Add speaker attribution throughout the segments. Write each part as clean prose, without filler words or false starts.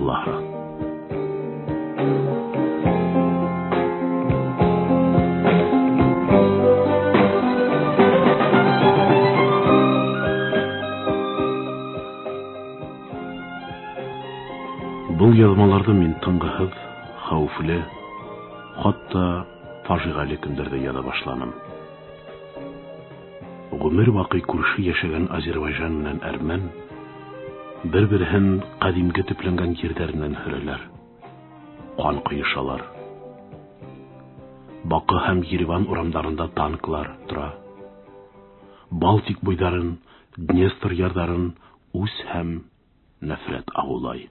Speaker 1: Аллаһы. Бұл язмаларды мин тыңгыһыз, хәүфле, хатта фажигали көндәрдә яза башланым. Гомер вакый күрше яшәгән Азербайҗан белән Әрмән бер-берен кадимге төпләнгән җирләреннән хөрәләр, кан кыешалар. Бакы һәм Ереван урамнарында танклар тора. Балтик буйларын, Днестр ярдарын үз һәм нәфрәт агулай.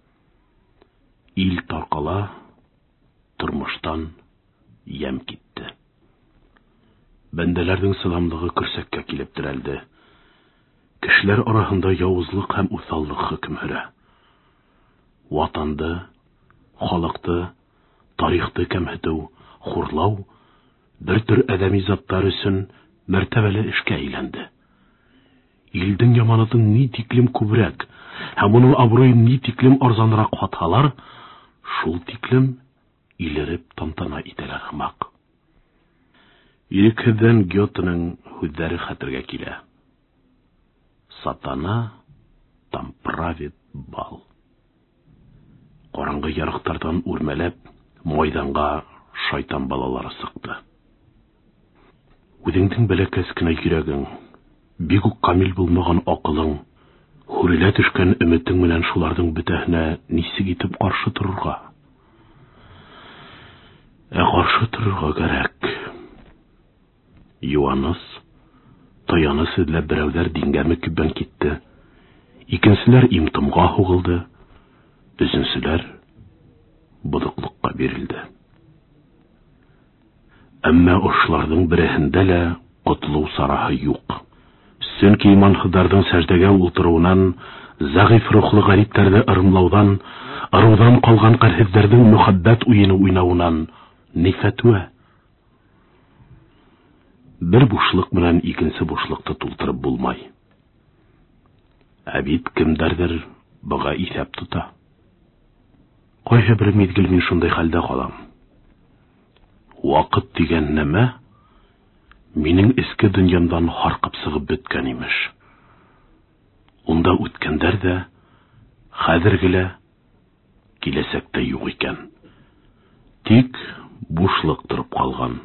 Speaker 1: Ил таркала, тормыштан ям китте. Бәндәләрнең сыламлыгы көрсәккә килеп терәлде. Кешеләр арасында явызлык һәм усаллык хөкем һөрә. Ватанды, халыкты, тарихты кәмһетү, хурлау бер төр адәми заттар өчен мәртәбәле эшкә әйләнде. Илдең яманатын ни тиклем күбрәк һәм уның абруен ни тиклем арзанрак хаталар, шул тиклем илереп тантана итәләр хымак. Ирекһездән Гётеның һүзләре хәтергә килә. Сатана там правит бал. Караңгы ярыктардан үрмәләп, майданга шайтан балалары сыкты. Үзеңнең бәләкәс кенә йөрәгең, бик үк камил булмаган акылың, хүрелә төшкән өметең белән шуларның бетәһенә нисек итеп каршы торырга? Каршы торырга кирәк. Юаныс, таяныс эзләп берәүләр дингәме күбән китте. Икенчеләр имтымга хугылды. Үзенчеләр будыклыкка бирелде. Әмма ошларның берәһендә лә котлау сараһы юк. Сөнки иманхыдарның сәждәгә ултыруынан, зәгыйф рухлы гарипләрне ырымлаудан, ырудан калган кәрһезләрнең мөхәббәт уены уйнауынан ни фәтва? Бер бушлык белән икенче бушлыкты тултырып булмай. Бит кемдәрдер бага исәп тота. Кайһы бер мизгел мин шундай хәлдә калам. Вакыт дигән нәмә минең иске дөньямдан харкып сыгып беткән имеш. Унда үткәндәр дә, хәзергелә, киләсәктә юк икән. Тик бушлык торып калган.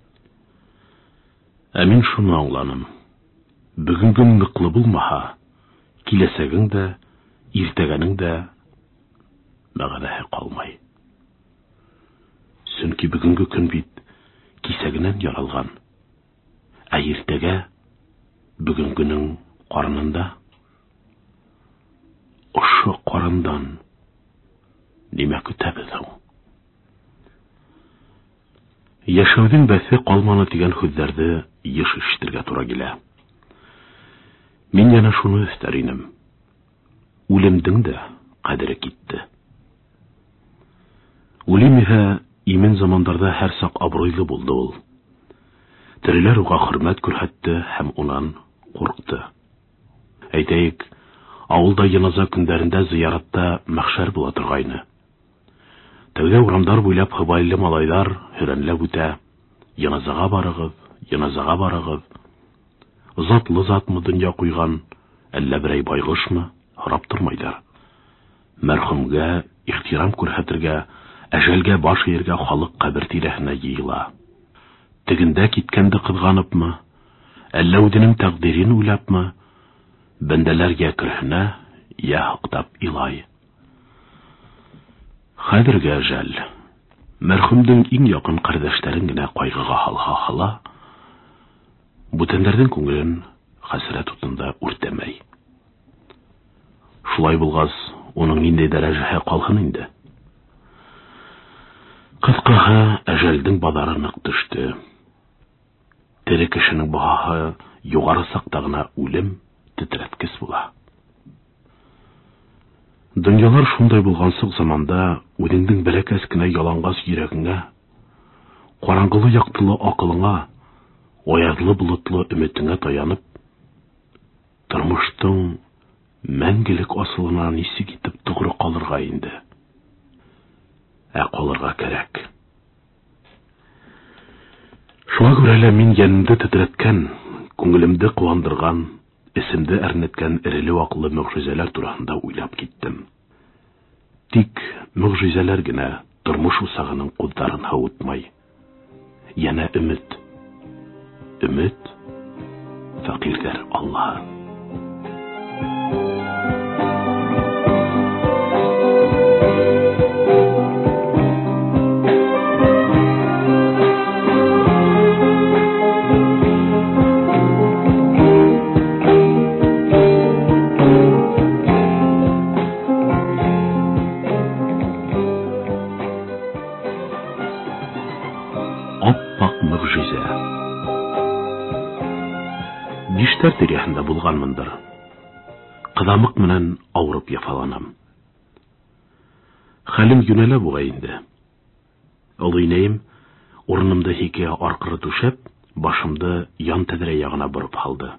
Speaker 1: Мин шуны аңланым. Бүгенгең ныклы булмаһа, киләсәгең дә, иртәгәнең дә мәгънәһе калмай. Сөнки бүгенге көн бит кисәгеннән яралган. Иртәгә бүгенгенең карынында. Ошо карындан нимә көтәбез һуң? Яшәүнең бәсе калманы дигән сүзләрне еш ишетергә туры килә. Мин яна шуны өстәр инем. Үлемдең дә кадере китте. Үлем иһә имен замандарда һәр сак абруйлы булды ул. Тереләр уга хөрмәт күрһәтте һәм унан курыкты. Әйтәйек, авылда яназа көндәрендә зыяратта мәхшәр була торгайны. Тәүдә урамдар буйлап хыбайлы малайлар хөрәнләп үтә. Яназага барыгыз. Затлы затмы дөнья куйган, әллә берәй байгышмы, һорап тормайдар. Мәрхүмгә ихтирам күрһәтергә, әҗәлгә баш иергә халык кабер тирәһенә йыела. Тегендә киткәнде кызганыпмы, әллә үзенең тәкъдирен уйлапмы, бәндәләр я көрһенә, я хактап илай. Хәзергә әҗәл, мәрхүмдең иң якын кардәшләрен генә кайгыга hala, бүтәннәрнең күңелен хәсрәт утында үртәмәй. Шулай булгас, уның нинди дәрәҗәһе калган инде? Кыскаһы, әҗәлдең базары нык төште. Тере кешенең баһаһы югары сакта гына үлем тетрәткес була. Дөньялар шундай булгансык заманда үзеңнең бәләкәс кенә ялангас йөрәгеңә, караңгылы яктылы акылыңа, аязлы болытлы өметеңә таянып, тормыштың мәңгелек асылына нисек итеп тугры калырга инде. Калырга кирәк. Шуңа күрә лә мин янымда тетрәткән, күңелемде куандырган, эсемде әрнеткән эреле-ваклы мөгъҗизаләр турында уйлап киттем. Тик мөгъҗизаләр генә тормыш усагының кударын һавытмай. Яна өмет. Өмет фәкыйрьгә Аллаһ. Биштәр тирәһендә булганмындыр. Кыдамык менән авырып яфаланам. Хәлем юнәлә бугай инде. Олыйнәем урынымда хикәя аркыры түшәп, башымды ян тәдрә ягына борып алды.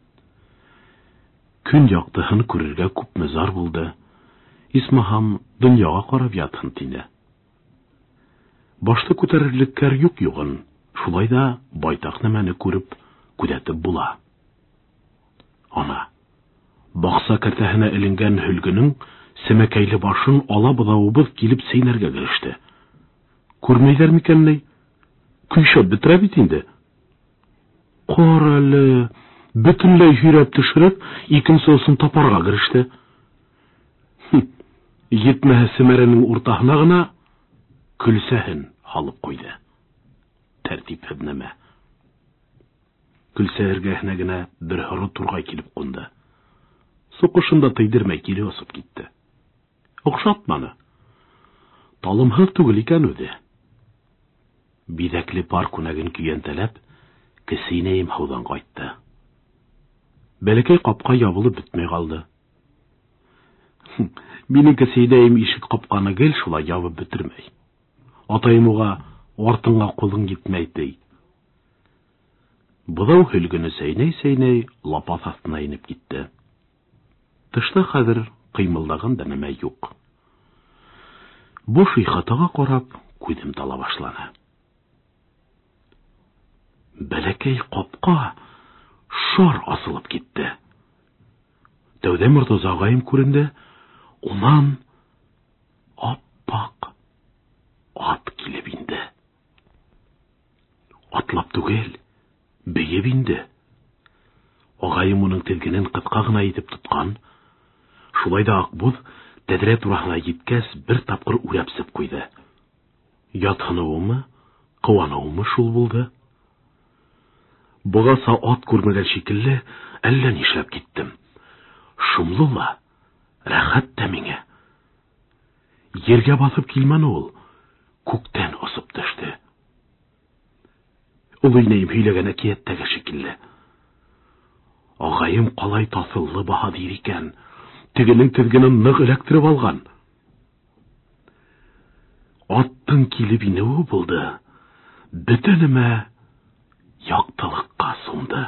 Speaker 1: Көн яктыһын күрергә күпме зар булды. Исмаһам, дөньяга карап ятһын тине. Башта күтәрерлеккә юк-югын, шулай да байтак нәмәне күреп, күзәтеп була. Ана, бакса кәртәһенә эленгән хөлгенең семәкәйле башын ала быдавыбыз килеп сейнәргә кереште. Күрмәйдәр микәнни? Көйшәп бетерә бит инде. Кара әле, бөтенләй һөйрәп төшереп, икенчесен тапарга кереште. Йетмәһә Семәрәнең уртаһына гына көлсәһен халып куйды. Тәртипһез нәмә. Көлсә эргәһенә генә бер һоры тургай килеп кунды. Сукышында тыйдырмай килеп осып китте. Охшатманы. Талымһыз түгел икән үзе. Биҙәкле пар күнәген көйәнтәләп, кесинәйем һауҙан ҡайтты. Бәләкәй ҡапҡа ябылып бөтмәй ҡалды. Минең кесинәйем ишек ҡапҡаны гел шулай ябып бөтөрмәй. Атайым уға артыңа ҡулың етмәй ти. Быҙау һөлгөнө сәйнәй-сәйнәй лапаҫ аҫтына инеп китте. Тышта хәҙер ҡыймылдаған да нәмә юҡ. Буш ихатаға ҡарап, күҙем тала башланы. Бәләкәй ҡапҡа шар асылып китте. Тәүҙә Мортаза ағайым күренде, унан ап-аҡ ат килеп инде. Атлап түгел, бейеп инде. Ағайым уның телгенен ҡыҫҡа ғына итеп тотҡан. Шулай да Аҡбуҙ тәҙрә тураһына еткәс, бер тапҡыр үрәпсеп ҡуйҙы. Ятһыныуымы, ҡыуаныуымы шул булды. Бығаса ат күрмәгән шикелле, әллә нишләп киттем. Шомлы ла, рәхәт тә миңә. Ергә баҫып килмәне ул, күктән осоп төштө. Олойнайым һөйләгән әкиәттәге шикелле. Ағайым ҡалай таҫыллы баһадир икән, тегенең теҙгенен ныҡ эләктереп алған. Аттың килеп инеүе булды, бөтөнөмә яҡтылыҡҡа сумды.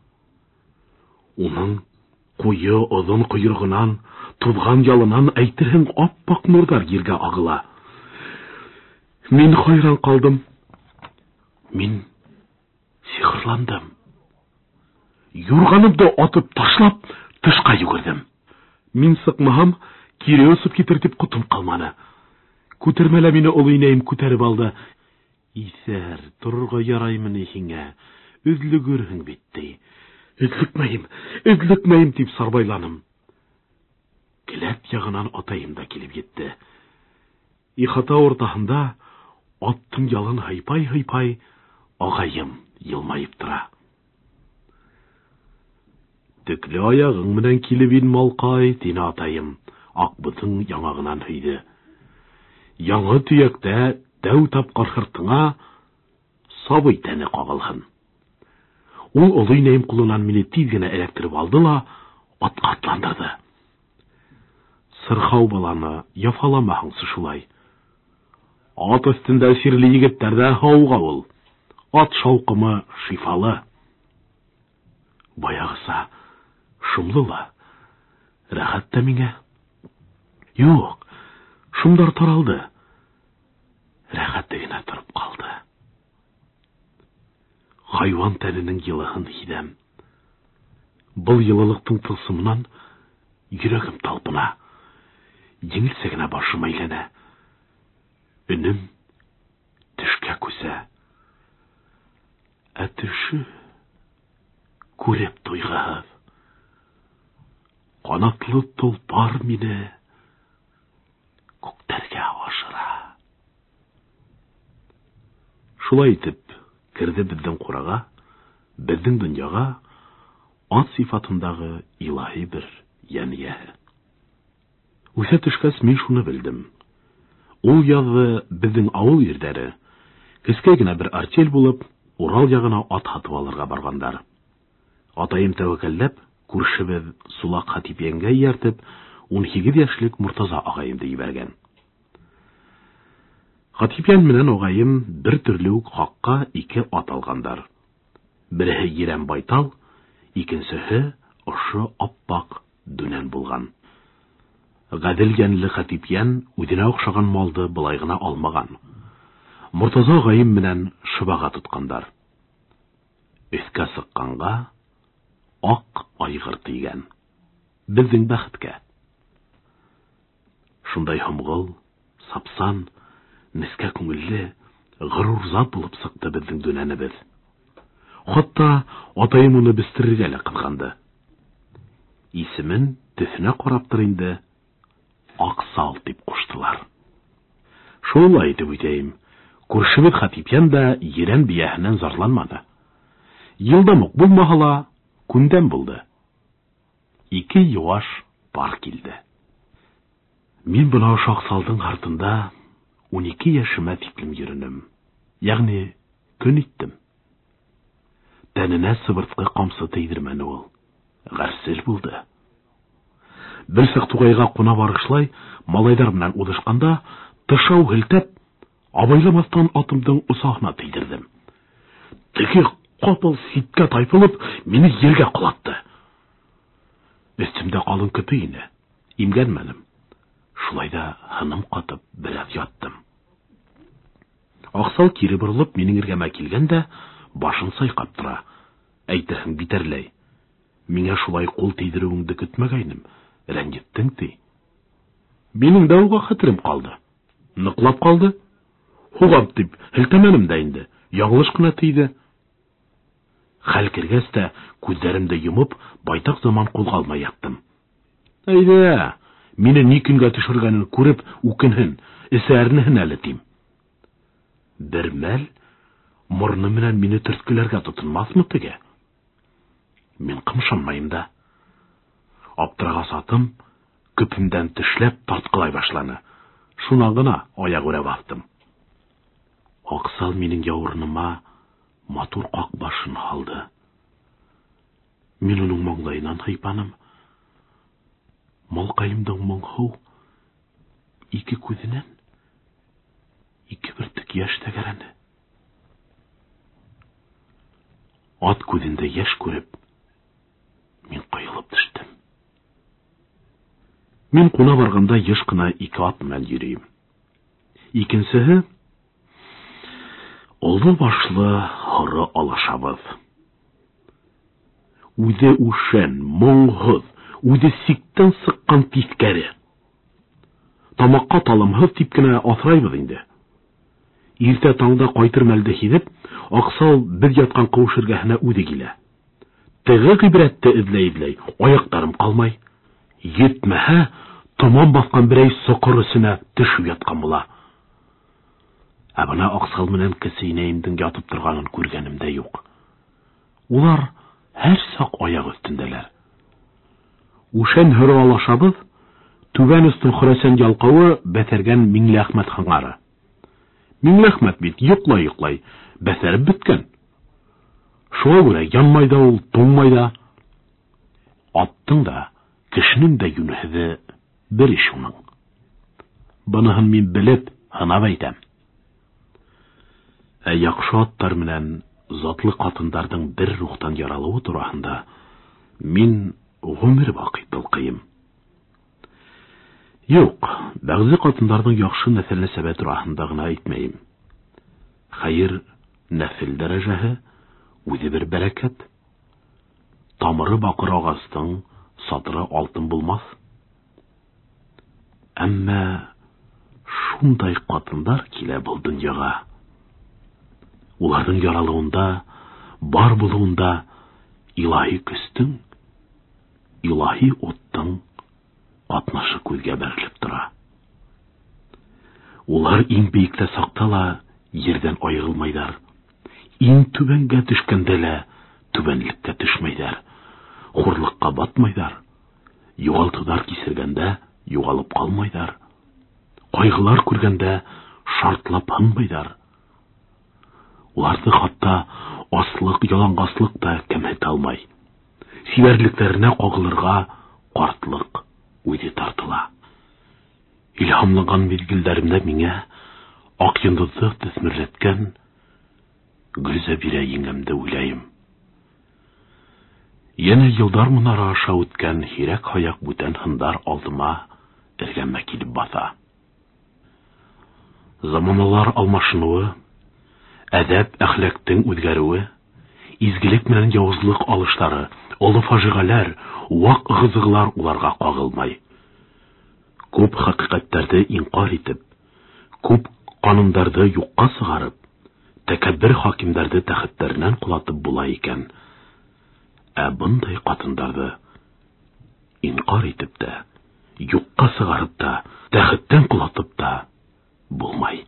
Speaker 1: Уның ҡуйы оҙон ҡойроғонан, туҙған ялынан әйтерһең ап-аҡ нурҙар ергә ағыла. Мин хайран ҡалдым. Мин сихырландым. Юрғанымды атып ташлап, тышҡа йүгерҙем. Мин сыҡмаһам, кире осоп китер тип ҡотом ҡалманы. Күтәрмәлә мине олойнайым күтәреп алды. Иҫәр, торорға яраймыны һиңә, өҙлөгөрһөң бит ти. Өҙлөкмәйем тип сарбайланым. Келәт яғынан атайым да килеп етте. Ихата ортаһында аттың ялын һыйпай-һыйпай, ағайым йылмайып тора. Төклө аяғың менән килеп ин, малҡай, тине атайым, Аҡбуҙҙың яңағынан һөйҙө. Яңы төйәктә тәү тапҡыр һыртыңа сабый тәне ҡағылһын. Ул олойнайым ҡулынан мине тиҙ генә эләктереп алды ла атҡа атландырҙы. Сырхау баланы яфаламаһыңсы шулай. Ат өҫтөндә сирле егеттәрҙә һауға ул. Ат шауҡымы шифалы. Баяғыса шомлы ла, Рәхәт тә миңә. Юк, шундар таралды. Рәхәте генә торып калды. Хайван тәненең йылыһын һидәм. Был йылылыктың тылсымынан йөрәгем талпына. Еңелсә генә башым әйләнә. Өнем төшкә күсә. Ә төшө күреп туйғыһыҙ. Канатлы толпар мине күктәргә ашыра. Шулай итеп, керде безнең курага, безнең дөньяга ат сифатындагы илаһи бер янияһе. Үсә төшкәс, мин шуны белдем. Ул язы безнең авыл ирдәре кескәй генә бер артель булып, Урал ягына ат һатып алырга баргандар. Атайым тәвәккәлләп, күршебез Сулак Хатипиянгә ияртеп, 12 яшьлек Муртаза агайымды ибәргән. Хатипиян менән агайым бер төрле үк хакка 2 ат алгандар. Береһе Ерән Байтал, икенчесе ошо аппак Дүнән булган. Гадел янлы Хатипиян үзенә охшаган малды былай гына алмаган. Муртаза агайым менән шыбага тоткандар. Өскә сыкканга ак айгыр тигән. Безнең бәхеткә. Шундай һомгыл, сапсан, нескә күңелле, горур булып сыкты безнең Дүнәнебез. Хатта атайым уны бестерергә лә кызганды. Исемен төсенә карап тор инде, Аксал дип куштылар. Шулай итеп үтәйем. Күршебез Хатипиян да Ерән бияһеннән зарланмады. Йылдам ук булмаһа, күндәм булды. 2 юаш пар килде. Мин бына Аксалдың артында 12 яшемә тиклем йөренем. Ягъни көн иттем. Тәненә сыбырткы камсы тейдермәне ул. Гәрсел булды. Бер сак тугайга куна барышлай, малайдар белән удышканда, тышау һелтәп, абайламастан атымдың усагына тейдердем. Теге капыл ситкә тайпылып, мине ергә кулатты. Өстемдә калын көтү ине. Имгәнмәдем. Шулай да хыным катып бераз яттым. Аксал кире борылып минең иргәмә килгәндә, башын сайкап тора. Әйтерһең битәрләй. Миңа шулай кул тейдерүеңде көтмәгәйнем. Рәнҗеттең ти. Минең дә уга хәтерем калды. Ныклап калды. Хугап дип, һелтәмәнем дә инде. Яңлыш кына тейде. Хәл кергәс тә, күзләремде йомып, байтак заман кузгалмай яттым. Әйдә, мине ни көнгә төшергәнен күреп, үкенһен, эсәрнеһен әле тим. Бер мәл морны менән мине төрткеләргә тотынмасмы теге? Мин кымшанмайым да. Аптырагас атым, көпемдән тешләп тарткылай башланы. Шуна гына аяк үрә бastым. Аксал минең яурыныма матур ак башын алды. Мин уның маңлайынан һыйпаным. Малкаемдың моңһу 2 күзенән 2 бөртек яшь тәгәрәне. Ат күзендә яшь күреп, мин кыелып төштем. Мин куна барганда еш кына 2 ат белән йөрим. Икенчесе олы башлы хоры алашабыз. Үзе ушен, моңһыз, үзе сиктән сыккан тискәре. Тамакка талымһыз дип кенә асрайбыз инде. Иртә таңда кайтыр мәлдә һидеп, Аксал без яткан куыш эргәһенә үзе килә. Теге гыйбрәтте эзләй, аяктарым калмай. Йетмәһә, томан баскан берәй сокыр өсенә төшү яткан була. Ә бына Аксал менән кесенәемдең ятып торганын күргәнем дә юк. Улар һәр сак аяк өстендәләр. Ушән һөрә алашабыз, түбән өстен Хөрәсән ялкавы бәтәргән Миңләхмәт хаңары. Миңләхмәт бит йоклай, бәсәреп беткән. Шуңа күрә янмай да ул, туңмай да. Аттың да, кешенең дә юнәһе бер иш уның. Бұныһын мин белеп, һынап әйтәм. Ә яхшы аттар менән затлы катындардың бер рухтан яралуы тураһында мин гомер бакый тылкыйм. Юк, бәгъзе хатыннарның яхшы нәселне сәбә турасында гына әйтмәйм. Хәер, нәсел дәрәҗәһе үзе бер бәрәкәт. Тамыры бакыр агастың сатыры алтын булмас. Әмма шундай хатыннар килә был дөньяга. Уларның яралуында, бар булуында илаһи көстең, илаһи уттың катнашы күзгә бәрелеп тора. Улар иң биектә сакта ла ердән аерылмайдар. Иң түбәнгә төшкәндә лә түбәнлеккә төшмәйдар. Хурлыкка батмайдар. Югалтулар кисергәндә югалып калмайдар. Кайгылар күргәндә шартлап хынмайдар. Уларны хатта аслык, ялангаслык та кәмһетә алмай. Сибәрлектәренә кагылырга картлык үзе тартыла. Илһамланган мизгелләремдә миңа ак йондызны төсмерләткән Гөлзәбирә еңгәмде уйлайым. Яңа елдар монара аша үткән һирәк хаяк бүтән хындар алдыма эргәмә килеп баса. Заманалар алмашынуы, әдәп әхлактың үзгәрүе, изгелек менән явызлык алышлары, олы фаҗигаләр, вак гызыглар уларга кагылмай. Күп хакыйкатьләрне инкар итеп, күп кануннарны юкка сыгарып, тәкәббер хакимнәрне тәхетләреннән кулатып була икән. Ә бундай катыннарны инкар итеп тә, юкка сыгарып та, тәхеттән кулатып та булмай.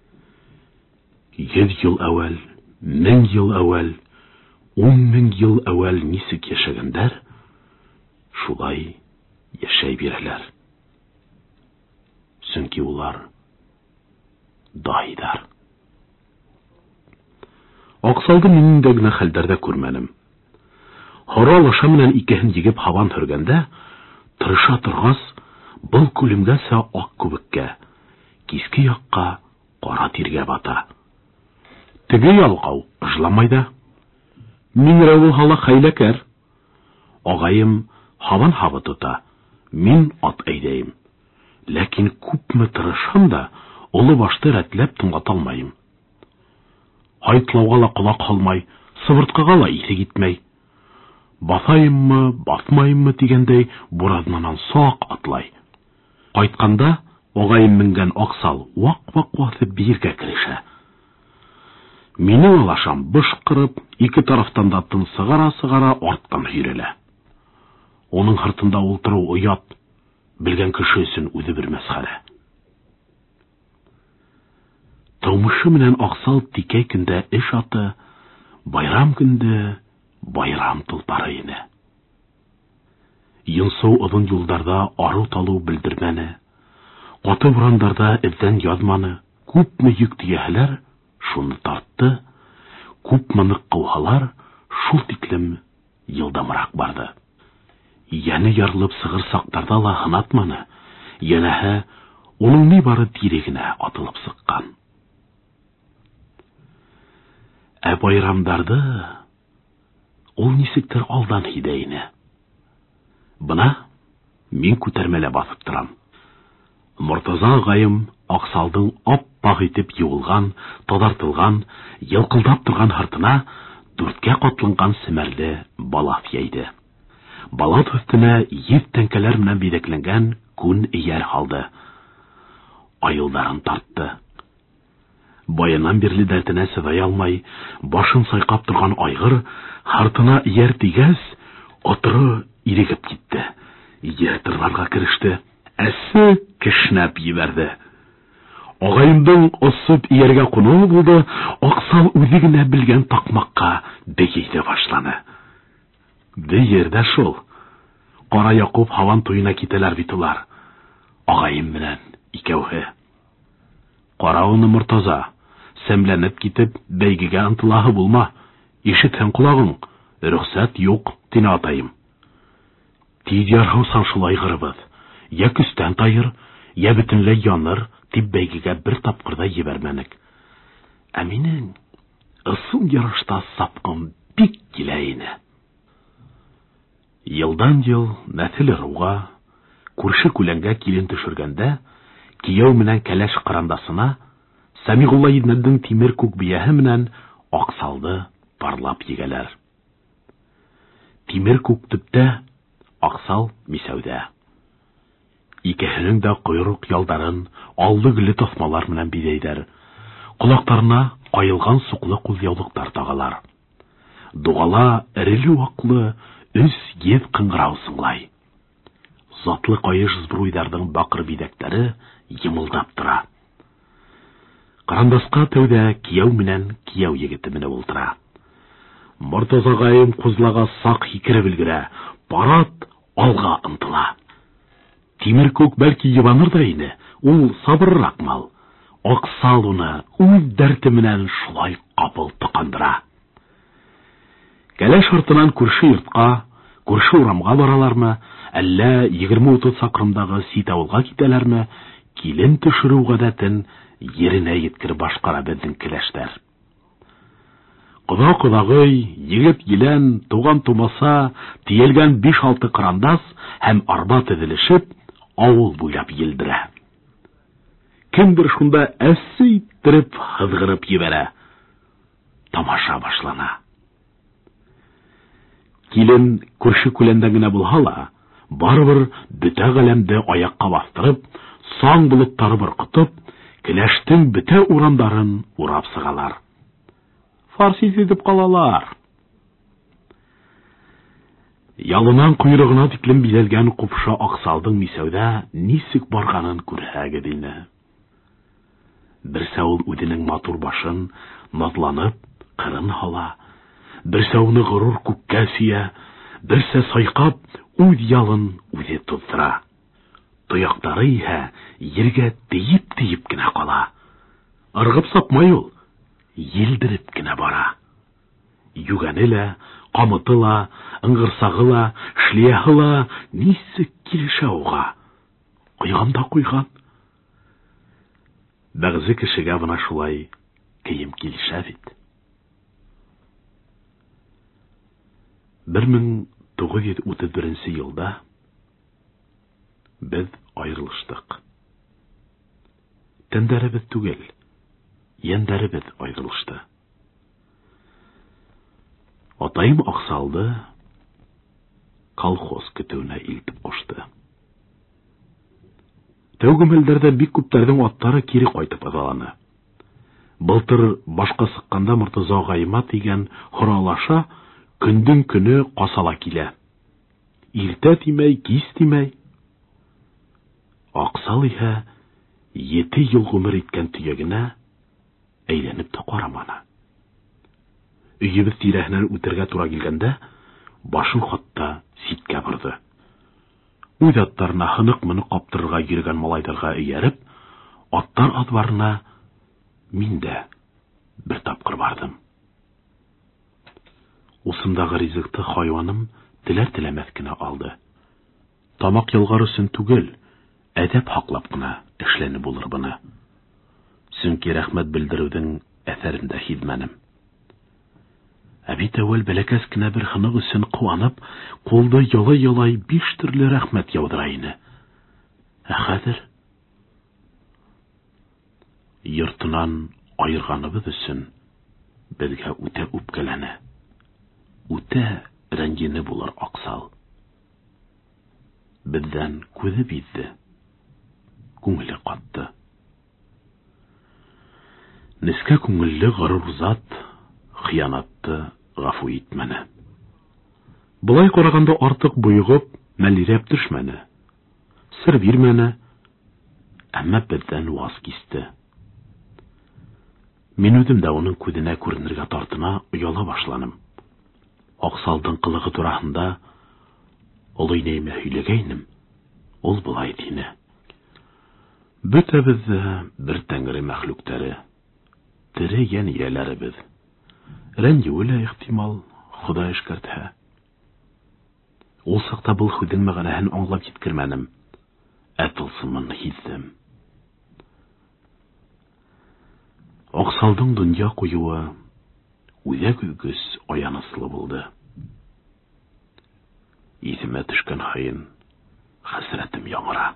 Speaker 1: 100 ел әвәл, 1000 ел әвәл, 10,000 ел әвәл нисек яшәгәннәр, шулай яшәй бирәләр. Чөнки улар дайдар. Аксалды минем дә генә хәлдәрдә күрмәнем. Хара лаша менән икәһен егеп һаван хөргәндә, тырыша торгас, был күлемгәсә ак күбеккә, киске якка кара тиргә бата. Теге ялкау ыжламай да. Мин рәвил һала хәйләкәр. Агайым һаван һавы тота, мин ат әйдәйм. Ләкин күпме тырышам да, олы башты рәтләп туңгата алмайым. Хайтлауга ла колак халмай, сыбырткыга ла исе китмәй. Басайыммы, басмайыммы дигәндәй, буразнанан сак атлай. Кайтканда, агайым менгән аксал вак-вак басып биергә керешә. Минем алашам бышкырып, ике тарафтан да тын сыгара-сыгара арттан һирелә. Оның хыртында ултыру уят, белгән кеше өчен үзе бер мәсхәрә. Тормышы менән аксал тикәй көндә эш аты, байрам көндә байрам тулпары ине. Йонсу озын юлдарда ару-талу белдермәне, каты бурандарда эздән язманы, күпме йөк тияһәләр, шуны тартты, күпме нык кылһалар, шул тиклем йылдамрак барды. Яны ярылып сыгыр сактарда ла хынатманы, янәһә, оның ни бары тирегенә атылып сыккан. Ә байрамдарды ул нисектер алдан һидә ине. Бына мин күтәрмәлә басып торам. Мортаза агайым аксалдың ап-ак итеп юылган, тазартылган, йылкылдап торган хыртына 4кә катланган семәрле балаф яйды. Балат өстенә 100 тәңкәләр менән бидәкләнгән күн ияр халды. Айылдарын тартты. Баяннан бирле дәртенә сыдай алмай, башын сайкап торган айгыр хартына ияр тигәс, атыры ирегеп китте. Ияр тырларга кереште. Әсе кешнәп ебәрде. Агайымдың осып ияргә кунуы булды, аксал үзе генә белгән такмакка бәйгә башланы. Бәйгәдә шул. Кара Якуб һаван туена китәләр бит улар. Агайым белән икәүһе. Карауны Мортаза, сәмләнеп китеп бәйгегә ынтылаһы булма. Ишетһәң кулагың, рөхсәт юк, тине атайым. Тиз ярһаусан шулай гырыбыз. Я күстән тайыр, я бөтенләй яныр, дип бәйгегә бер тапкырда ебәрмәнек. Ә минең ысул ярышта сапкым бик килә ине. Йылдан ел нәсел руга, күрше күләнгә килен төшергәндә, кияү менән кәләш кырандасына Сәмигулла Иднәддин тимер күк бияһе менән Аксалды парлап егәләр. Тимер күк төптә, Аксал мисәүдә. Икеһенең дә койрык ялдарын алды-гөле тасмалар менән бидәйдәр. Колакларына кайылган суклы кулъяулыктар тагалар. Дугала эреле-ваклы ес кыңгырау сыңлай. Затлы кайыш збруйдардың бакыр бидәктәре йымылдап тора. Кырандаска тәүдә кияү менән кияү егете менеп ултыра. Мортазагаем кузлага сак һикереп өлгерә, парат алга ынтыла. Тимер күк бәлки йыбаныр да ине, ул сабыррак мал. Аксал уны үз дәрте менән шулай капыл тыкандыра. Кәләш артынан күрше йортка, күрше урамга баралармы, әллә 20-30 сакрымдагы сит авылга китәләрме, килен төшерү гадәтен yerine yetkir башкара безнең киләштәр. Кода-кодагый, егет елән, туган тумаса, тиелгән 5-6 кырандас һәм арба тезелешеп, авыл буйлап елдерә. Кемдер шунда әссе иттереп, хызгырып ебәрә. Тамаша башлана. Килен күрше күләндә генә булһа ла, барыбер бөтә галәмдә аякка бастырып, сан болыттары беркытып, Киләштең бөтә урамдарын урап сыгалар. Фарси сизеп калалар. Ялынан койрыгына тиклем биләлгән купша Аксалдың мисәүдә нисек барганын күрһәгез инде. Берсә ул үзенең матур башын назланып кырын һала, берсә уны горур күккә сөя, берсә сайкап үз ялын үзе туздыра. Тояктары иһә ергә тиеп кенә кала. Ыргып сапмай ул, елдереп кенә бара. Юганы ла, камыты ла, ыңгырсагы ла, шлеяһы ла нисек килешә уга. Куйганда куйган. Бәгъзе кешегә гына шулай кием килешә бит. 1931 елда без аерылыштык. Тәндәребез түгел, яндәребез аерылышты. Атайым Аксалды колхоз көтүенә илтеп кушты. Тәүге мәлдәрдә бик күптәрнең аттары кире кайтып азаланы. Былтыр башка сыкканда Мортаза гаима тигән хоралаша көндән көне касала килә. Иртә тимәй, кис тимәй. Аксал иһә 7 ел гомер иткән төягенә әйләнеп тә караманы. Өйебез тирәһеннән үтәргә туры килгәндә, башын хатта ситкә борды. Үз аттарына хынык-мынык каптырырга йөргән малайларга ияреп, аттар адварына мин дә бер тапкыр бардым. Усымдагы ризыкты хайваным теләр-теләмәс кенә алды. Тамак ялгар өчен түгел, әдәп хаклап кына эшләнеп булыр буны. Сөнки рәхмәт белдерүдең әсәрендә хизмәнем. Бит әүвәл бәләкәс кенә бер хынык өчен куанып, кулды ялай-ялай 5 төрле рәхмәт яудыра ине. Хәзер йортынан айырганыбыз өчен безгә үтә үпкәләнә. Үтә рәнҗене булыр Аксал. Бездән күзе бизде. Күңеле катты. Нескә күңелле горур зат хыянатты гафу итмәне. Булай караганда артык буйгып, мәлирәп төшмәне. Сыр бирмәне, әмма бездән ваз кисте. Мин үзем дә уның күзенә күренергә тартына ояла башланым. Аксалдың кылыгы турасында олы нәймә һөйләгәйнем, ул булай дине. Бөтәбез бер тәңре мәхлуктары, тере ян ияләребез. Рәнҗүе лә ихтимал, Ходай эшкәртһә. Ул сакта был хүден мәгънәһен аңлап җиткермәнем. Тылсымын һиздем. Аксалдың дөнья куюы үзәк үгез аяныслы булды. Исемә төшкән хаен хәсрәтем яңыра.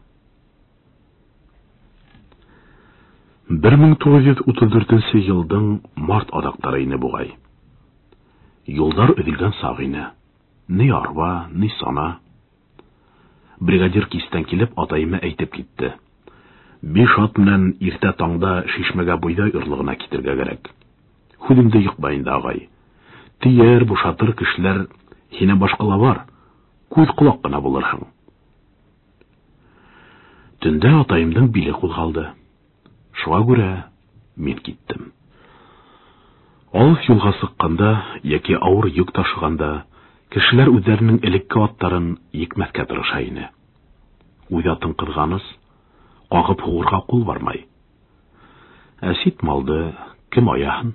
Speaker 1: 1934 елдың март адактары ине бугай. Юлдар өҙөлгән саг ине. Ни арба, ни сана. Бригадир кистән килеп атайыма әйтеп китте. 5 ат менән иртә таңда Шишмәгә буйдай орлыгына китергә кирәк. Һүдеңдә йокма инде, агай. Тияр, бушатыр кешеләр һине башкала бар. Күз колак кына булырһың. Төндә атайымдың биле кузгалды. Шуңа күрә мин киттем. Алыс юлга сыкканда яки авыр йөк ташыганда кешеләр үзләренең элекке аттарын екмәскә тырыша ине. Үз атын кызганыс, кагып хугырга кул бармай. Әсит малды кем аяһын?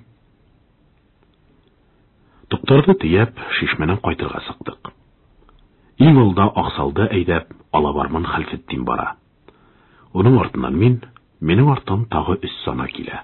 Speaker 1: Туктарды тияп, Шишмәнән кайтырга сыктык. Иң алда Аксалды әйдәп, Алабарман Хәлфетдин бара. Уның артыннан минең артым тагы өс сана килә.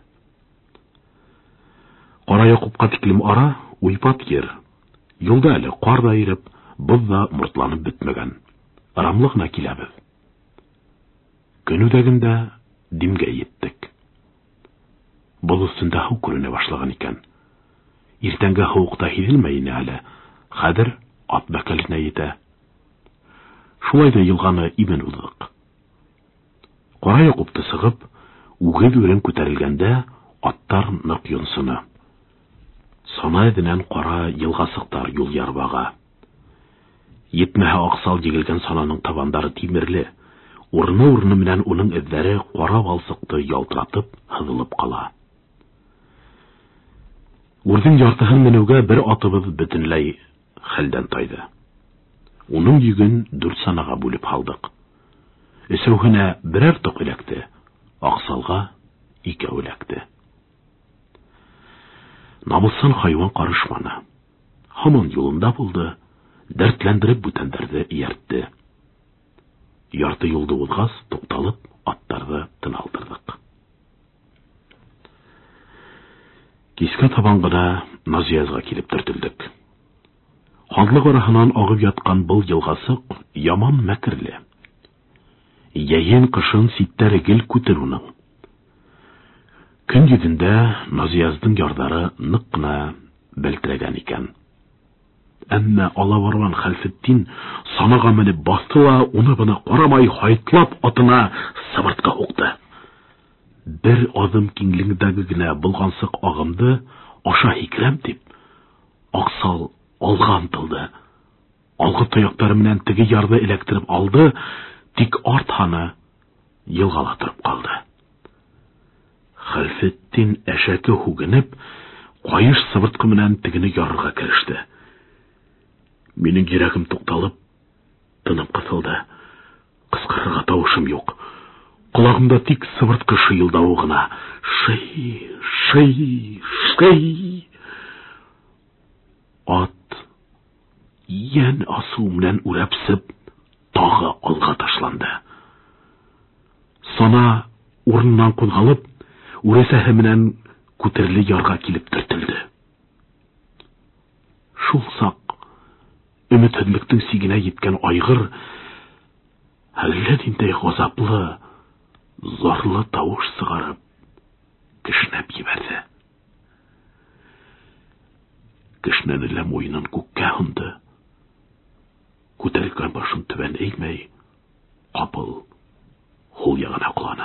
Speaker 1: Кара Якубка тиклем ара, уйпат йөр. Юлда әле кар да иреп, боз да мортланып бетмәгән. Арамлыгына киләбез. Көн үтәгендә Димгә йеттек. Боз өстендә һау күренә башлаган икән. Иртәнге һауыкта һизелмәй ине әле. Хәзер ат бәкәленә йитә. Шулай да елганы имен уздык. Кара Якубты сыгып, үгез үрен күтәрелгәндә аттар нык йонсыны. Сана эденән кара елга сыктар юл ярбага. Етмәһә Аксал егелгән сананың табандары тимерле. Урыны менән уның эҙҙәре кара балсыҡты ялтыратып, һыҙылып ҡала. Үрҙең яртыһын менеүгә бер атыбыҙ бөтөнләй хәлдән тайҙы. Уның йөгөн 4 санаға бүлеп һалдык. Өсәүһенә берәр тоҡ эләкте, Аксалға 2 эләкте. Намыҫсан хайван ҡарышманы. Һаман юлында булды, дәртләндереп бүтәндәрҙе эйәртте. Ярты юлды уҙғас, туҡталып, аттарҙы тыналтырҙык. Кискә табан ғына Назиязға килеп төртөлдөк. Һаҙлыҡ араһынан ағып ятҡан был йылғасыҡ яман мәкерле. Йәйен ҡышын ситтәре гел күтер уның. Көн йөҙөндә Назияздың ярҙары ныҡ ҡына бәлтерәгән икән. Әммә Алабарман Хәлфетдин санаға менеп баҫты ла, уны бына ҡарамай һайтлап атына сыбыртҡа һуҡты. Бер аҙым киңлегендәге генә болғансыҡ ағымды аша һикерәм тип, Аксал алға ынтылды. Алғы тояҡтары менән теге ярҙы эләктереп алды, тик арт һаны йылғала тороп ҡалды. Хәлфетдин әшәке һүгенеп, ҡайыш сыбыртҡы менән тегене ярырға кереште. Минең йөрәгем туҡталып, тыным ҡыҫылды. Ҡысҡырырға тауышым юҡ. Ҡолағымда тик сыбыртҡы шыйылдауы ғына. Шый, шый, шый. Ат, йән асыу менән үрәпсеп, тағы алға ташланды. Сана урынынан ҡуҙғалып, үрәсәһе менән күтерле ярға килеп төртөлдө. Шул саҡ өмөтһөҙлөктөң сигенә еткән айғыр әллә ниндәй ғазаплы, зарлы тауыш сығарып, кешнәп ебәрҙе. Кешнәне лә муйынын күккә һондо. Күтәрелгән башын түбән эймәй, ҡапыл һул яғына ҡоланы.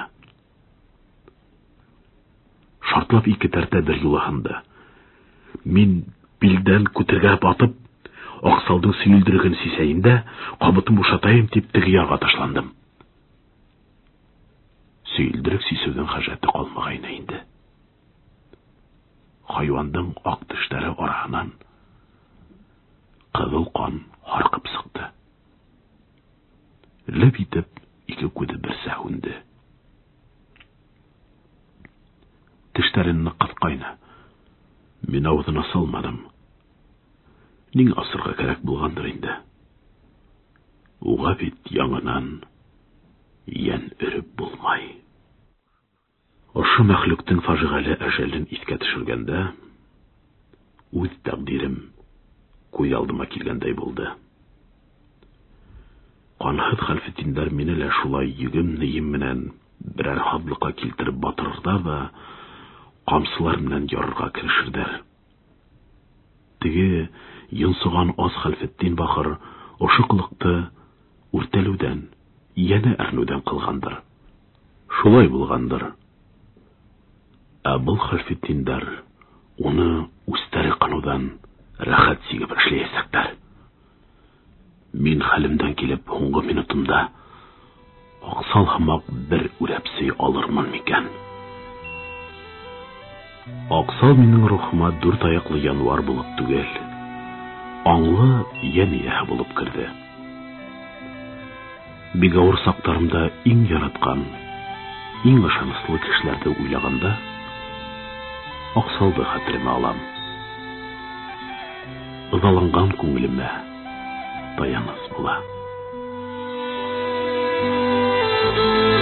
Speaker 1: Шартлап 2 тәртә бер юлы һынды. Мин билдән күтергәп атып, Аксалдың сөйөлдөрөгөн сисәйендә, ҡабытын бушатайым тип теге ярға ташландым. Сөйөлдөрөк сисеүҙең хәжәте ҡалмағайны инде. Хайуандың аҡ тештәре араһынан ҡыҙыл ҡан һарҡып сыҡты. Леп итеп 2 күҙе берсә һүнде. Тештәрен ныҡ ҡыҫҡайны. Мин ауыҙына салманым. Ниңә асырға кәрәк булғандыр инде. Уға бит яңынан йән өрөп булмай. Ошо мәхлүктең фажиғәле әжәлен иҫкә төшөргәндә, үҙ тәҡдирем күҙ алдыма килгәндәй булды. Канһыт хәлфетдиндар мине лә шулай йөгем-нием менән берәр хадлыкка килтереп батырырдар да, камсылар менән ярырга керешердәр. Теге йонсыган аз хәлфетдин бахыр ошо кылыкты үртәлүдән, яне әрнүдән кылгандыр. Шулай булгандыр. Ә был хәлфетдиндар уны үстәре канудан рәхәт сигеп эшләячәктәр. Мин хәлемдән килеп һуңгы минутымда аксал һымак бер үрәпсей алырмын микән? Аксал минең рухыма 4 аяклы январ булып түгел, аңлы яния булып керде. Бик авыр сактарымда иң яраткан, иң ышанычлы кешеләрне уйлаганда, Аксалды хәтеремә алам. Ызаланган күңелемә таяныс була.